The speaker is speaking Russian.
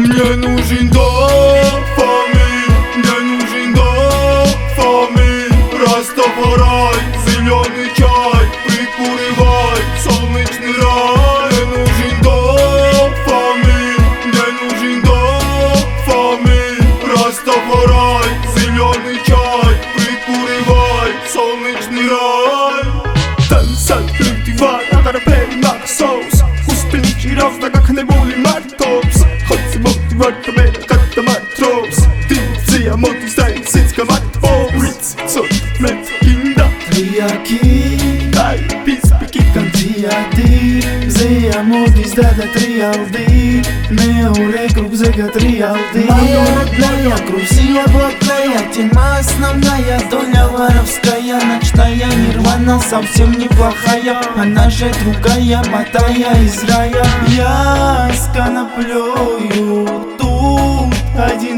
Мне нужен дофамин, мне нужен дофамин. Растафарай, зеленый чай, прикуривай, солнечный рай. Мне нужен дофамин, мне нужен дофамин. Растафарай, зеленый чай, прикуривай, солнечный рай. Танцать любивай, I gotta pay my souls. Успеничий разда, как не були мартопс. Хоть мотивать тебе, как то матрос. Дивция, мотивстай, синска мартопс. Ritz, so, met, kinda. Triaki, Дай, писпики, Kantiadi, Zeja modis dada trialdi, Neure крузега триалди. Моя родная, Грузия блатная, тема основная, доля воровская, ночная нирвана совсем неплохая. Она же другая, мотая из рая. Я с коноплёю тут один